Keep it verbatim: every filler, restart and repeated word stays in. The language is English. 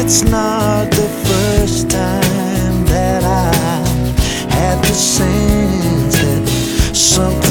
It's not the first time that I had the sense that something